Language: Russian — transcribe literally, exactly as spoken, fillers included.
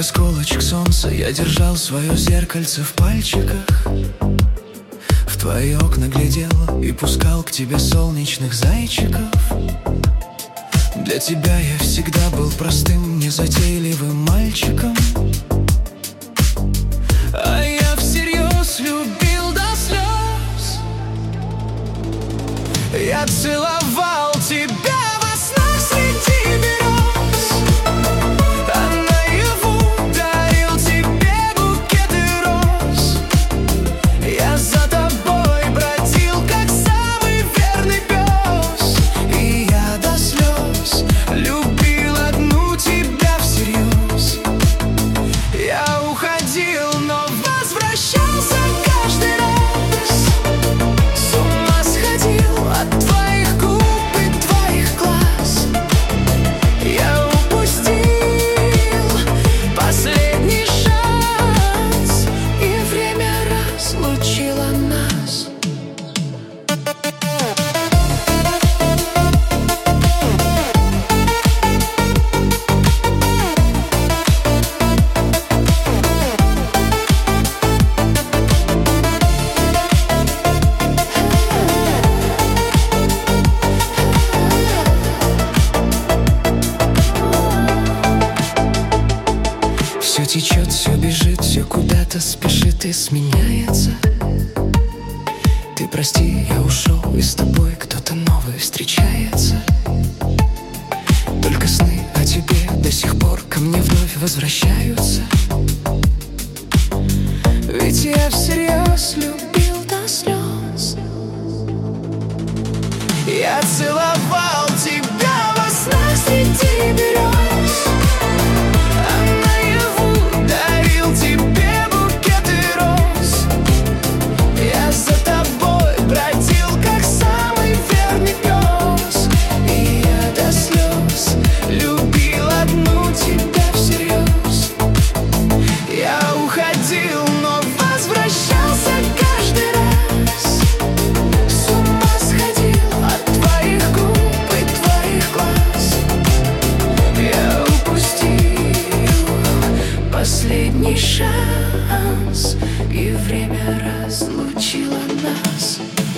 осколочек солнца я держал свое зеркальце в пальчиках. В твои окна глядел и пускал к тебе солнечных зайчиков. Для тебя я всегда был простым, незатейливым мальчиком. А я всерьез любил до слез. Я целовал тебя во снах среди берез, а наяву дарил тебе букеты роз. Я за тобой бродил, как самый верный пес, и я до слез любил одну тебя всерьез. Я уходил, но возвращался каждый раз. С ума сходил от твоих губ и твоих глаз. Я упустил последний шанс, и время разлучило нас. Все течет, все бежит, все куда-то спешит и сменяется. Ты прости, я ушел, и с тобой кто-то новый встречается. Только сны о тебе до сих пор ко мне вновь возвращаются. Ведь я всерьез любил до слез. Я целовал тебя во снах среди берез, а наяву дарил тебе букеты роз. Я за тобой бродил, как самый верный пес, и я до слез любил одну тебя всерьез. Я уходил, но возвращался каждый раз. С ума сходил от твоих губ и твоих глаз. Я упустил последний шанс, и время разлучило нас.